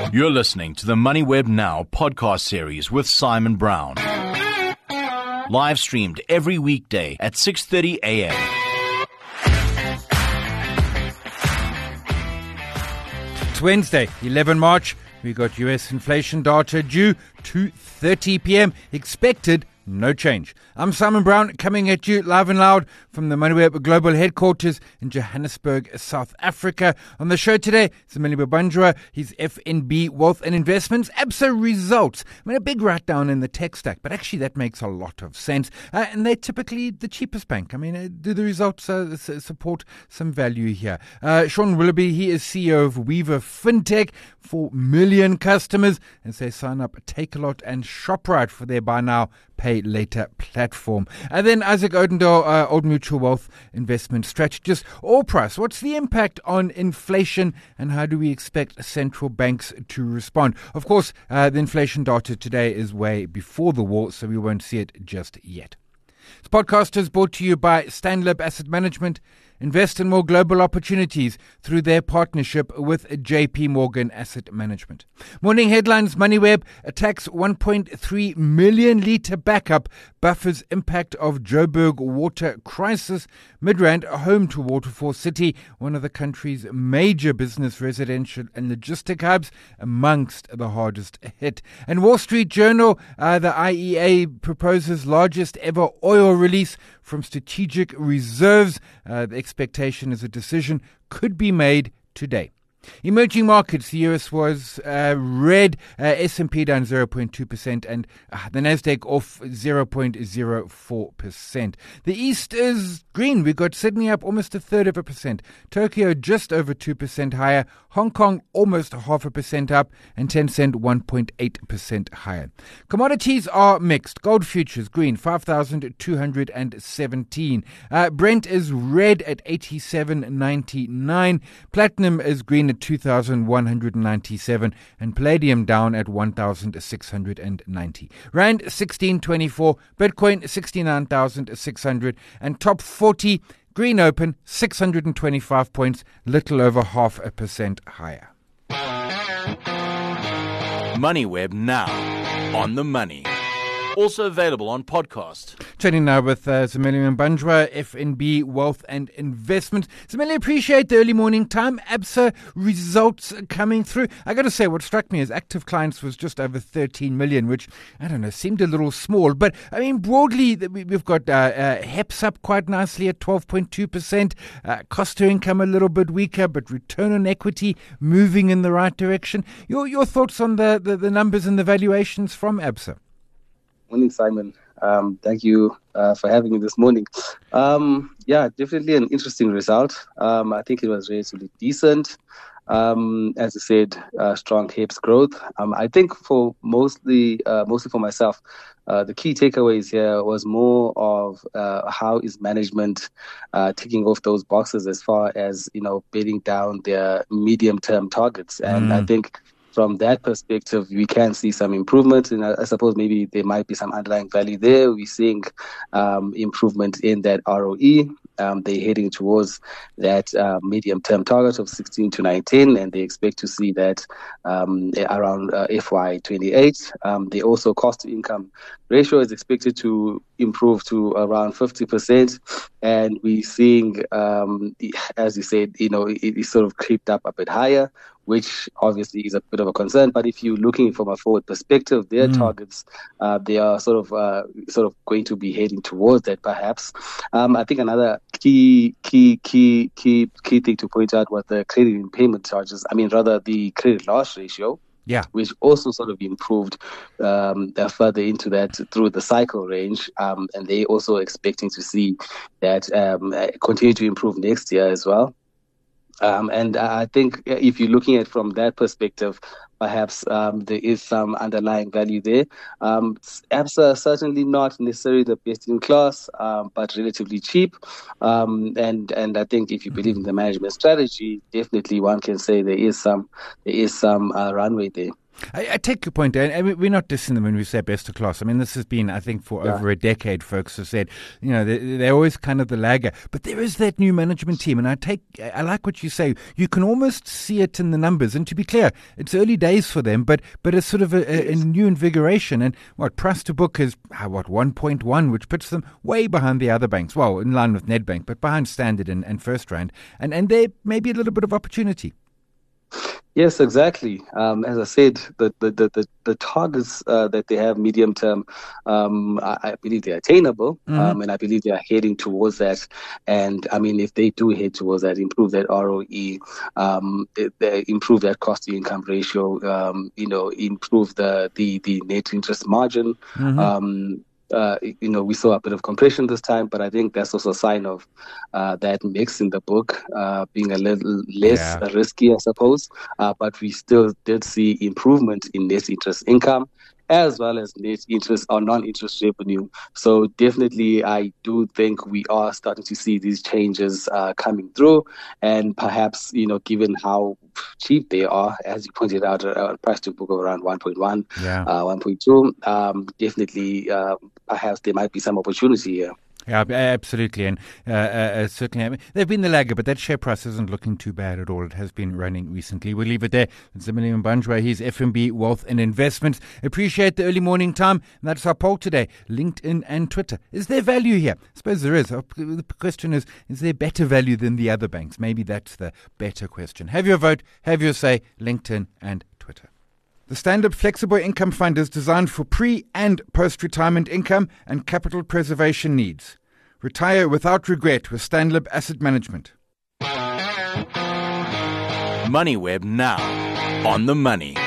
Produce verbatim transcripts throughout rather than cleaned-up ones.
You're listening to the MoneyWeb Now podcast series with Simon Brown. Live streamed every weekday at six thirty a.m. It's Wednesday, the eleventh of March. We got U S inflation data due two thirty p.m. Expected no change. I'm Simon Brown, coming at you live and loud from the MoneyWeb Global Headquarters in Johannesburg, South Africa. On the show today, Zimelile Banjwa, his F N B Wealth and Investments, Absa results. I mean, a big write down in the tech stack, but actually that makes a lot of sense. Uh, and they're typically the cheapest bank. I mean, uh, do the results uh, s- support some value here? Uh, Sean Willoughby, he is C E O of Weaver Fintech, four million customers, and say sign up Takealot and ShopRite for their buy now, pay later platform. And then Isaac Odendale, uh, Old Mutual Wealth Investment Strategist. Oil price, what's the impact on inflation and how do we expect central banks to respond? Of course, uh, the inflation data today is way before the war, so we won't see it just yet. This podcast is brought to you by Stanlib Asset Management. Invest in more global opportunities through their partnership with J P Morgan Asset Management. Morning headlines: MoneyWeb attacks one point three million litre backup buffers impact of Joburg water crisis. Midrand, home to Waterfall City, one of the country's major business, residential and logistic hubs, amongst the hardest hit. And Wall Street Journal, uh, the I E A proposes largest ever oil release from strategic reserves. Uh, the expectation is a decision could be made today. Emerging markets, the U S was uh, red, uh, S and P down zero point two percent and uh, the Nasdaq off zero point zero four percent. The East is green. We've got Sydney up almost a third of a percent. Tokyo just over two percent higher. Hong Kong almost half a percent up and Tencent one point eight percent higher. Commodities are mixed. Gold futures green, five thousand two hundred seventeen. Uh, Brent is red at eighty-seven ninety-nine. Platinum is green at two thousand one hundred ninety-seven and palladium down at one thousand six hundred ninety. Rand sixteen twenty-four, Bitcoin sixty-nine thousand six hundred and top forty, green open six hundred twenty-five points, little over half a percent higher. MoneyWeb Now, on the money. Also available on podcast. Chatting now with uh, Zimelile Banjwa, F N B Wealth and Investment. Zimelile, appreciate the early morning time. Absa results coming through. I got to say, what struck me as active clients was just over thirteen million, which, I don't know, seemed a little small. But, I mean, broadly, we've got uh, uh, H E P S up quite nicely at twelve point two percent. Uh, cost to income a little bit weaker, but return on equity moving in the right direction. Your your thoughts on the, the, the numbers and the valuations from Absa? Morning, Simon. Um, thank you uh, for having me this morning. Um, yeah, definitely an interesting result. Um, I think it was relatively decent. Um, as I said, uh, strong H E P S growth. Um, I think for mostly, uh, mostly for myself, uh, the key takeaways here was more of uh, how is management uh, ticking off those boxes as far as, you know, bedding down their medium-term targets. And mm. I think from that perspective, we can see some improvement, and I, I suppose maybe there might be some underlying value there. We're seeing um, improvement in that R O E. Um, they're heading towards that uh, medium-term target of sixteen to nineteen, and they expect to see that um, around uh, F Y twenty-eight. Um, they also cost-to-income ratio is expected to improve to around fifty percent, and we're seeing, um, as you said, you know, it, it sort of creeped up a bit higher, which obviously is a bit of a concern. But if you're looking from a forward perspective, their mm. targets, uh, they are sort of uh, sort of going to be heading towards that, perhaps. Um, I think another key, key, key, key, key thing to point out was the credit impairment charges. I mean, rather the credit loss ratio. Yeah, which also sort of improved um, further into that through the cycle range, um, and they also expecting to see that um, continue to improve next year as well. Um, and I think if you're looking at it from that perspective, perhaps um, there is some underlying value there. Um, Absa are certainly not necessarily the best in class, um, but relatively cheap. Um, and and I think if you believe in the management strategy, definitely one can say there is some there is some uh, runway there. I, I take your point, and we're not dissing them when we say best of class. I mean, this has been, I think, for yeah. over a decade, folks have said, you know, they, they're always kind of the lagger. But there is that new management team, and I take, I like what you say. You can almost see it in the numbers. And to be clear, it's early days for them, but but it's sort of a, a, a new invigoration. And what price to book is, what, one point one, which puts them way behind the other banks. Well, in line with Nedbank, but behind Standard and, and First Rand. And, and there may be a little bit of opportunity. Yes, exactly. Um, as I said, the the the, the, the targets uh, that they have medium term, um, I, I believe they're attainable, mm-hmm. um, and I believe they are heading towards that. And I mean, if they do head towards that, improve that R O E, um, they, they improve that cost to income ratio, um, you know, improve the the, the net interest margin. Mm-hmm. Um, Uh, you know, we saw a bit of compression this time, but I think that's also a sign of uh, that mix in the book uh, being a little less yeah. risky, I suppose. Uh, but we still did see improvement in net interest income as well as net interest or non-interest revenue. So definitely, I do think we are starting to see these changes uh, coming through, and perhaps, you know, given how cheap they are, as you pointed out, a price to book of around one point one, yeah. uh, one point two, um, definitely, uh, perhaps there might be some opportunity here. Yeah, absolutely. And uh, uh, certainly, I mean, they've been the lagger, but that share price isn't looking too bad at all. It has been running recently. We'll leave it there. It's Emilio Mbanjwa. He's F N B Wealth and Investments. Appreciate the early morning time. And that's our poll today, LinkedIn and Twitter. Is there value here? I suppose there is. The question is, is there better value than the other banks? Maybe that's the better question. Have your vote. Have your say. LinkedIn and Twitter. The Standard Flexible Income Fund is designed for pre- and post-retirement income and capital preservation needs. Retire without regret with Stanlib Asset Management. MoneyWeb now, on the money.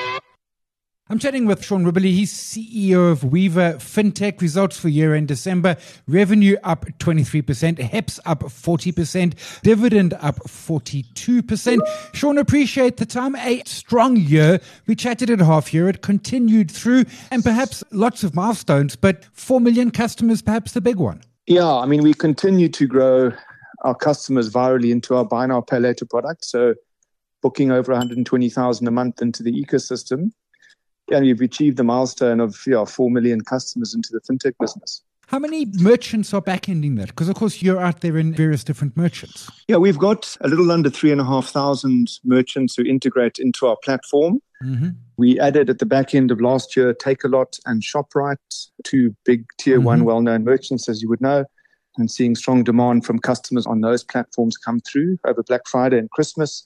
I'm chatting with Sean Ribberley. He's C E O of Weaver Fintech. Results for year-end December. Revenue up twenty-three percent. H E P S up forty percent. Dividend up forty-two percent. Sean, appreciate the time. A strong year. We chatted at half year. It continued through, and perhaps lots of milestones, but four million customers, perhaps the big one. Yeah, I mean, we continue to grow our customers virally into our buy now, pay later product. So booking over one hundred twenty thousand a month into the ecosystem. And we've achieved the milestone of yeah, four million customers into the fintech business. How many merchants are back-ending that? Because, of course, you're out there in various different merchants. Yeah, we've got a little under three and a half thousand merchants who integrate into our platform. Mm-hmm. We added at the back end of last year Takealot and ShopRite, two big tier mm-hmm. one well-known merchants, as you would know, and seeing strong demand from customers on those platforms come through over Black Friday and Christmas.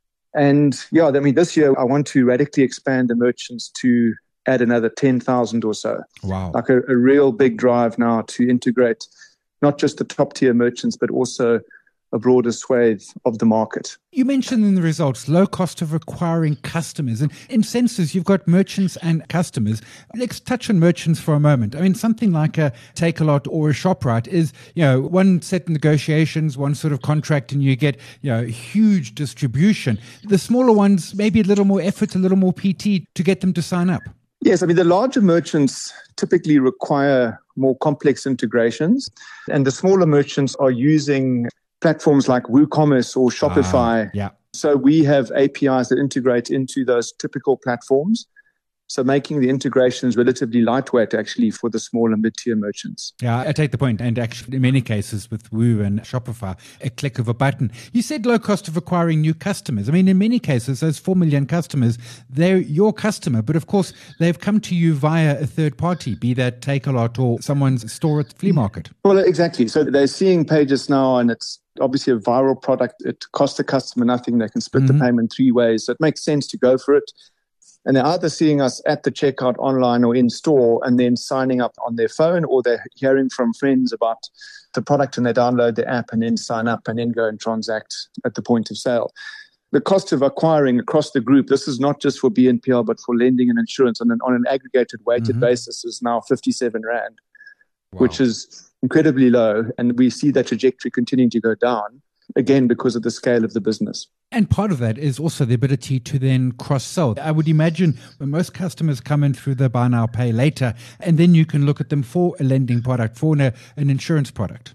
And yeah, I mean, this year I want to radically expand the merchants to add another ten thousand or so. Wow. Like a, a real big drive now to integrate not just the top tier merchants, but also a broader swathe of the market. You mentioned in the results low cost of acquiring customers. And in Sensis, you've got merchants and customers. Let's touch on merchants for a moment. I mean, something like a Takealot or a ShopRite is, you know, one set of negotiations, one sort of contract, and you get, you know, huge distribution. The smaller ones, maybe a little more effort, a little more P T to get them to sign up. Yes, I mean, the larger merchants typically require more complex integrations, and the smaller merchants are using platforms like WooCommerce or Shopify. Uh, yeah. So we have A P Is that integrate into those typical platforms. So making the integrations relatively lightweight actually for the small and mid-tier merchants. Yeah, I take the point. And actually in many cases with Woo and Shopify, a click of a button. You said low cost of acquiring new customers. I mean, in many cases, those four million customers, they're your customer. But of course, they've come to you via a third party, be that Takealot or someone's store at the flea market. Well, exactly. So they're seeing Pages now, and it's obviously a viral product. It costs the customer nothing. They can split mm-hmm. the payment three ways. So it makes sense to go for it. And they're either seeing us at the checkout online or in store and then signing up on their phone, or they're hearing from friends about the product and they download the app and then sign up and then go and transact at the point of sale. The cost of acquiring across the group, this is not just for B N P L, but for lending and insurance on an, on an aggregated weighted mm-hmm. basis, is now fifty-seven Rand, wow. which is incredibly low. And we see that trajectory continuing to go down, again, because of the scale of the business. And part of that is also the ability to then cross-sell. I would imagine when most customers come in through the buy now, pay later, and then you can look at them for a lending product, for an, an insurance product.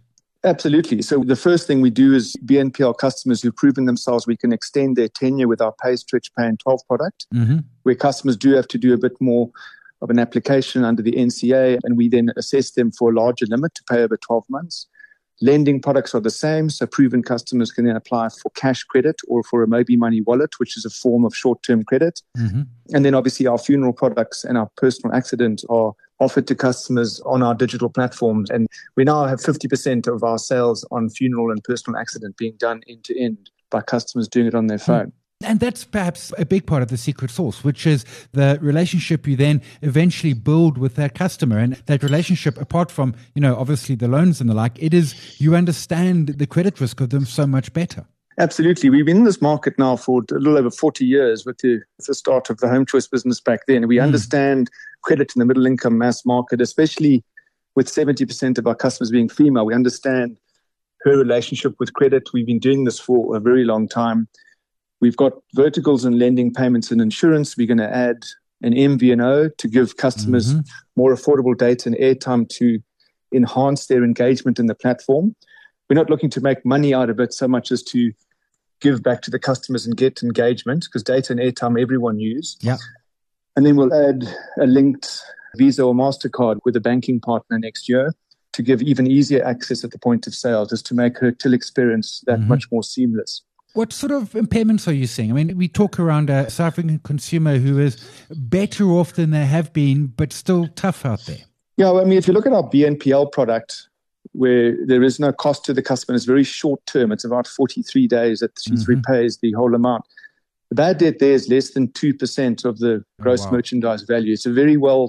Absolutely. So the first thing we do is B N P L customers who've proven themselves, we can extend their tenure with our Pay Stretch Pay in twelve product, mm-hmm. where customers do have to do a bit more of an application under the N C A, and we then assess them for a larger limit to pay over twelve months. Lending products are the same, so proven customers can then apply for cash credit or for a Mobi Money wallet, which is a form of short-term credit. Mm-hmm. And then obviously our funeral products and our personal accident are offered to customers on our digital platforms. And we now have fifty percent of our sales on funeral and personal accident being done end-to-end by customers doing it on their phone. And that's perhaps a big part of the secret sauce, which is the relationship you then eventually build with that customer. And that relationship, apart from, you know, obviously the loans and the like, it is you understand the credit risk of them so much better. Absolutely. We've been in this market now for a little over forty years with the, with the start of the Home Choice business back then. We mm. understand credit in the middle income mass market, especially with seventy percent of our customers being female. We understand her relationship with credit. We've been doing this for a very long time. We've got verticals in lending, payments, and insurance. We're going to add an M V N O to give customers mm-hmm. more affordable data and airtime to enhance their engagement in the platform. We're not looking to make money out of it so much as to give back to the customers and get engagement, because data and airtime everyone use. Yeah. And then we'll add a linked Visa or MasterCard with a banking partner next year to give even easier access at the point of sale, just to make her till experience that mm-hmm. much more seamless. What sort of impairments are you seeing? I mean, we talk around a South African consumer who is better off than they have been, but still tough out there. Yeah, well, I mean, if you look at our B N P L product, where there is no cost to the customer, it's very short term. It's about forty-three days that she mm-hmm. repays the whole amount. The bad debt there is less than two percent of the gross oh, wow. merchandise value. It's a very well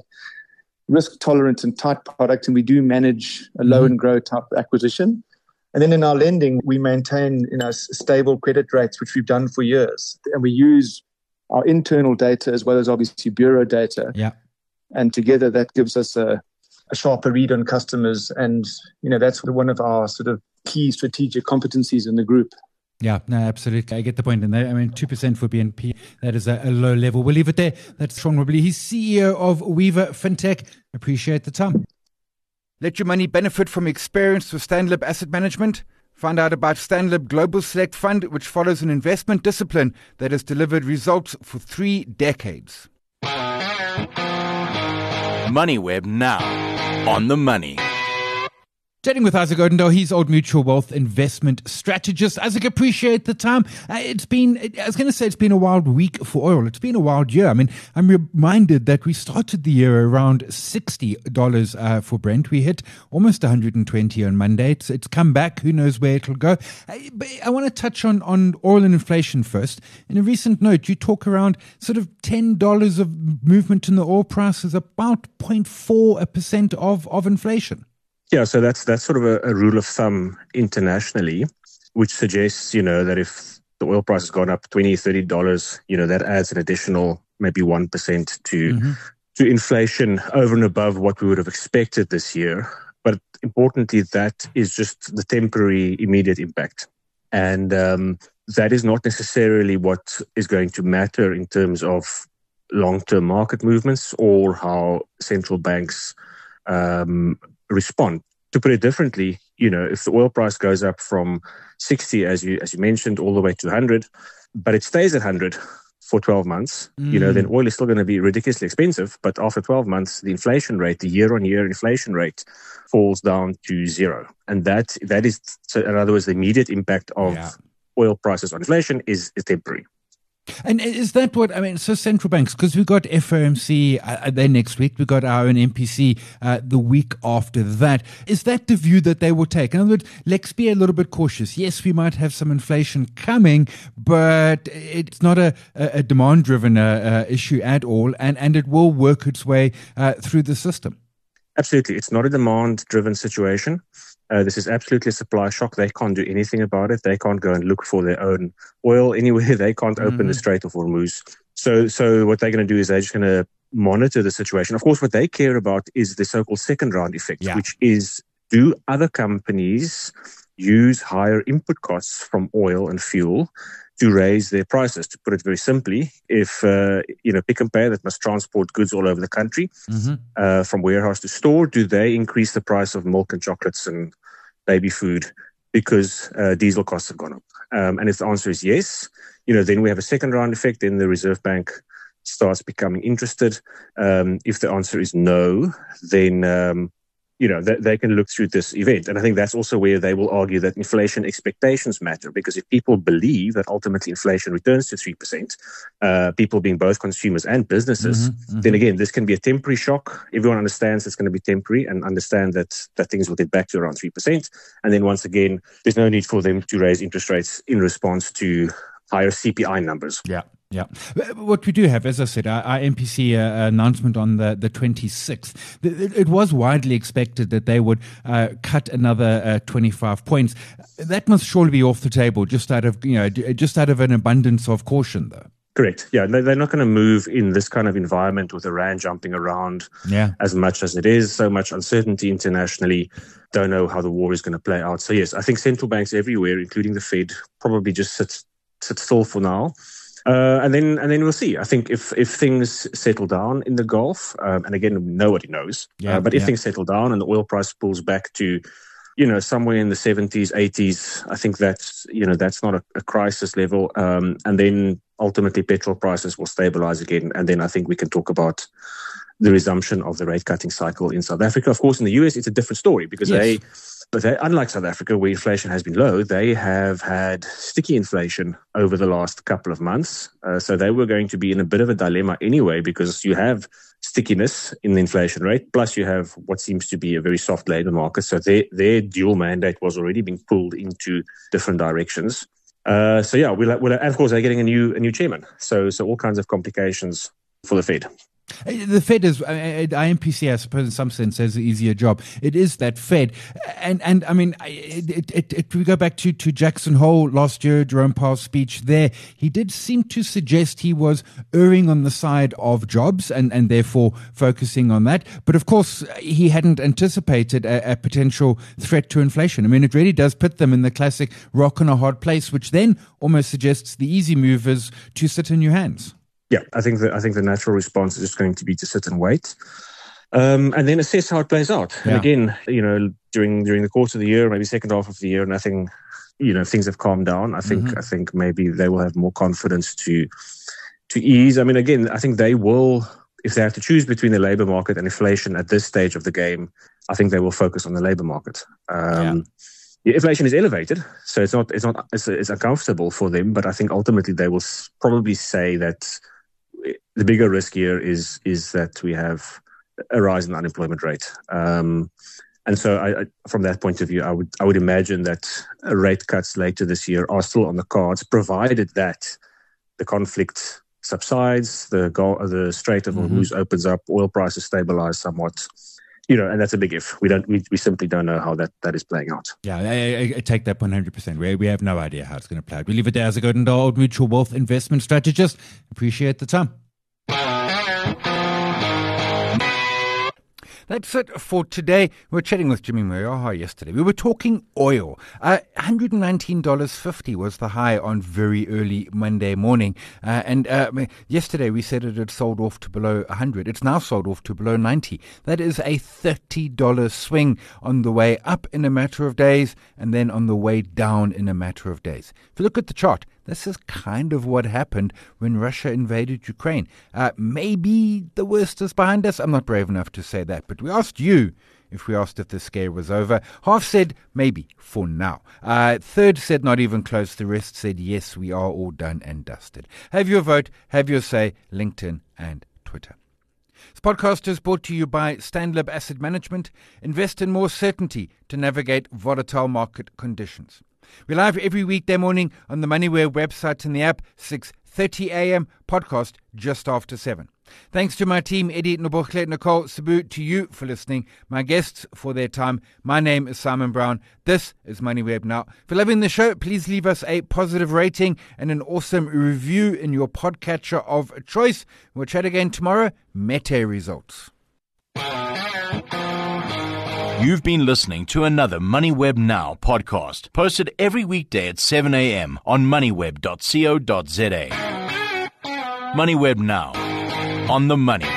risk tolerant and tight product, and we do manage a low mm-hmm. and grow type acquisition. And then in our lending, we maintain, you know, stable credit rates, which we've done for years. And we use our internal data as well as obviously bureau data. Yeah. And together that gives us a, a sharper read on customers. And, you know, that's one of our sort of key strategic competencies in the group. Yeah, no, absolutely. I get the point. And I mean, two percent for B N P, that is a, a low level. We'll leave it there. That's Sean Robley. He's C E O of Weaver Fintech. Appreciate the time. Let your money benefit from experience with Stanlib Asset Management. Find out about Stanlib Global Select Fund, which follows an investment discipline that has delivered results for three decades. MoneyWeb now on the money. Chatting with Isaac Odendaal, he's Old Mutual Wealth investment strategist. Isaac, appreciate the time. Uh, it's been, I was going to say it's been a wild week for oil. It's been a wild year. I mean, I'm reminded that we started the year around sixty dollars uh, for Brent. We hit almost one hundred twenty on Monday. It's, it's come back. Who knows where it'll go? I, but I want to touch on, on oil and inflation first. In a recent note, you talk around sort of ten dollars of movement in the oil price is about zero point four percent of, of inflation. Yeah, so that's that's sort of a, a rule of thumb internationally, which suggests, you know, that if the oil price has gone up twenty dollars, thirty dollars, you know, that adds an additional maybe one percent to mm-hmm. to inflation over and above what we would have expected this year. But importantly, that is just the temporary immediate impact. And um, that is not necessarily what is going to matter in terms of long-term market movements or how central banks um respond. To put it differently, you know, if the oil price goes up from sixty, as you as you mentioned, all the way to one hundred, but it stays at one hundred for twelve months, mm. you know, then oil is still going to be ridiculously expensive. But after twelve months, the inflation rate, the year-on-year inflation rate, falls down to zero. And that that is, so in other words, the immediate impact of yeah. oil prices on inflation is, is temporary. And is that what, I mean, so central banks, because we've got F O M C uh, there next week, we've got our own M P C uh, the week after that. Is that the view that they will take? In other words, let's be a little bit cautious. Yes, we might have some inflation coming, but it's not a, a demand-driven uh, uh, issue at all, and, and it will work its way uh, through the system. Absolutely. It's not a demand-driven situation. Uh, this is absolutely a supply shock. They can't do anything about it. They can't go and look for their own oil anywhere. They can't open mm-hmm. the Strait of Hormuz. So, so what they're going to do is they're just going to monitor the situation. Of course, what they care about is the so-called second round effect, yeah. which is, do other companies use higher input costs from oil and fuel to raise their prices? To put it very simply, if, uh, you know, Pick n Pay that must transport goods all over the country mm-hmm. uh, from warehouse to store, do they increase the price of milk and chocolates and baby food because uh, diesel costs have gone up? Um, and if the answer is yes, you know, then we have a second round effect. Then the Reserve Bank starts becoming interested. Um, if the answer is no, then, um, you know, they, they can look through this event. And I think that's also where they will argue that inflation expectations matter, because if people believe that ultimately inflation returns to three percent, uh, people being both consumers and businesses, mm-hmm, mm-hmm. then again, this can be a temporary shock. Everyone understands it's going to be temporary and understand that, that things will get back to around three percent. And then once again, there's no need for them to raise interest rates in response to higher C P I numbers. Yeah. Yeah. What we do have, as I said, our, our M P C uh, announcement on the, the twenty-sixth, it, it was widely expected that they would uh, cut another uh, twenty-five points. That must surely be off the table, just out of, you know, just out of an abundance of caution, though. Correct. Yeah, they're not going to move in this kind of environment with the rand jumping around yeah. as much as it is. So much uncertainty internationally. Don't know how the war is going to play out. So yes, I think central banks everywhere, including the Fed, probably just sit sit still for now. Uh, and then, and then we'll see. I think if, if things settle down in the Gulf, um, and again, nobody knows. Yeah, uh, but if yeah. things settle down and the oil price pulls back to, you know, somewhere in the seventies, eighties, I think that's, you know, that's not a, a crisis level. Um, and then ultimately, petrol prices will stabilize again, and then I think we can talk about the resumption of the rate cutting cycle in South Africa. Of course, in the U S, it's a different story because yes. they. But they, unlike South Africa, where inflation has been low, they have had sticky inflation over the last couple of months. Uh, so they were going to be in a bit of a dilemma anyway, because you have stickiness in the inflation rate, plus you have what seems to be a very soft labor market. So their, their dual mandate was already being pulled into different directions. Uh, so yeah, we'll, we'll, and of course they're getting a new a new chairman. So so all kinds of complications for the Fed. The Fed is, I M P C, I suppose, in some sense, has an easier job. It is that Fed. And, and I mean, it, it, it, we go back to, to Jackson Hole last year, Jerome Powell's speech there. He did seem to suggest he was erring on the side of jobs and, and therefore focusing on that. But of course, he hadn't anticipated a, a potential threat to inflation. I mean, it really does put them in the classic rock and a hard place, which then almost suggests the easy move is to sit in your hands. Yeah, I think the I think the natural response is just going to be to sit and wait, um, and then assess how it plays out. Yeah. And again, you know, during during the course of the year, maybe second half of the year, nothing, you know, things have calmed down. I think mm-hmm. I think maybe they will have more confidence to to ease. I mean, again, I think they will, if they have to choose between the labor market and inflation at this stage of the game, I think they will focus on the labor market. Um, yeah. Inflation is elevated, so it's not it's not it's, it's uncomfortable for them. But I think ultimately they will probably say that the bigger risk here is is that we have a rise in the unemployment rate, um, and so I, I, from that point of view, I would I would imagine that rate cuts later this year are still on the cards, provided that the conflict subsides, the the Strait of Hormuz mm-hmm. opens up, oil prices stabilize somewhat. You know, and that's a big if. We don't. We, we simply don't know how that, that is playing out. Yeah, I, I take that one hundred percent. We we have no idea how it's going to play out. We leave it there as a good and old mutual wealth investment strategist. Appreciate the time. That's it for today. We were chatting with Jimmy Moyaha yesterday. We were talking oil. Uh, one hundred nineteen dollars fifty was the high on very early Monday morning. Uh, and uh, yesterday we said it had sold off to below one hundred. It's now sold off to below ninety. That is a thirty dollars swing on the way up in a matter of days and then on the way down in a matter of days. If you look at the chart, this is kind of what happened when Russia invaded Ukraine. Uh, maybe the worst is behind us. I'm not brave enough to say that, but we asked you if we asked if the scare was over. Half said maybe for now. Uh, third said not even close. The rest said yes, we are all done and dusted. Have your vote, have your say, LinkedIn and Twitter. This podcast is brought to you by Stanlib Asset Management. Invest in more certainty to navigate volatile market conditions. We're live every weekday morning on the MoneyWeb website and the app, six thirty a.m., podcast just after seven. Thanks to my team, Eddie, Nobokle, Nicole, Sabu, to you for listening, my guests for their time. My name is Simon Brown. This is MoneyWeb Now. If you're loving the show, please leave us a positive rating and an awesome review in your podcatcher of choice. We'll chat again tomorrow. Mete results. You've been listening to another MoneyWeb Now podcast, posted every weekday at seven a.m. on moneyweb dot co dot za. MoneyWeb Now, on the money.